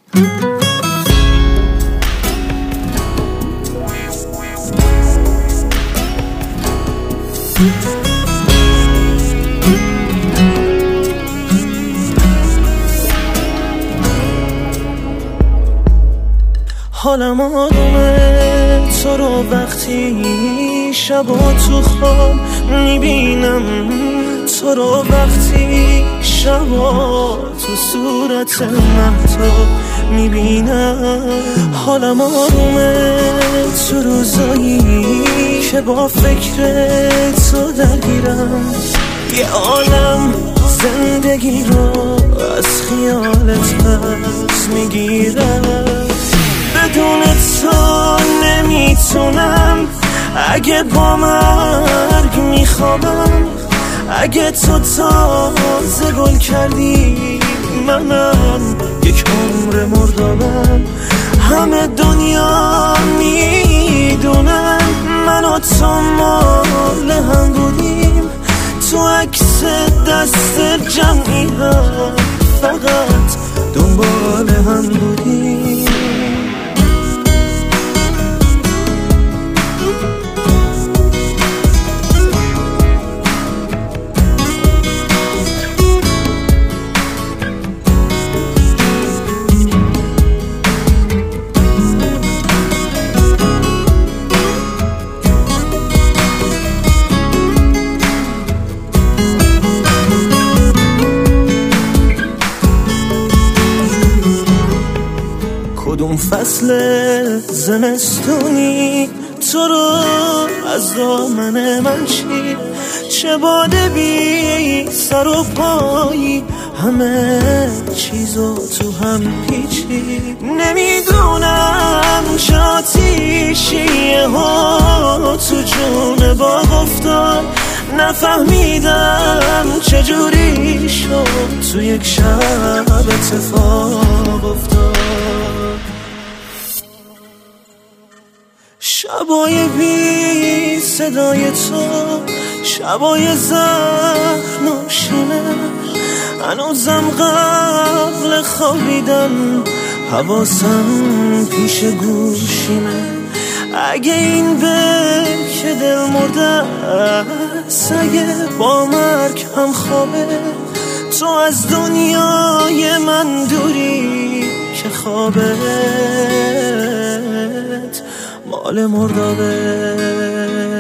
حالم آرومه تو رو وقتی شبا تو خواب میبینم، تو رو وقتی شبا تو صورت مهتاب میبینم. حالم آرومه تو روزایی که با فکر تو درگیرم، یه عالم زندگی رو از خیالت پس میگیرم. بدون تو نمیتونم، اگه با مرگ میخوابم، اگه تو تازه گل کردی منم یک عمر مردابم. همه دنیا میدونن من و تو مال هم بودیم، تو عکس دست جمعی هم فقط دنبال هم بودیم. کدوم فصل زمستونی تو رو از دامن من چید، چه باده بی سر و پایی همه چیزو تو هم پیچید. نمیدونم چه آتیشیه ها تو جون باغ افتاد، نفهمیدم چجوری شد تو یک شب اتفاق افتاد. شبای بی صدای تو، شبای زخم و شینه، هنوزم قبل خوابیدن حواسم پیش گوشیمه. اگه این به که دل مرده است، اگه با مرگ هم خوابه، تو از دنیای من دوری که خوابت مال مردابه.